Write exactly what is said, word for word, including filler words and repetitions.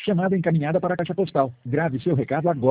Chamada encaminhada para a caixa postal. Grave seu recado agora.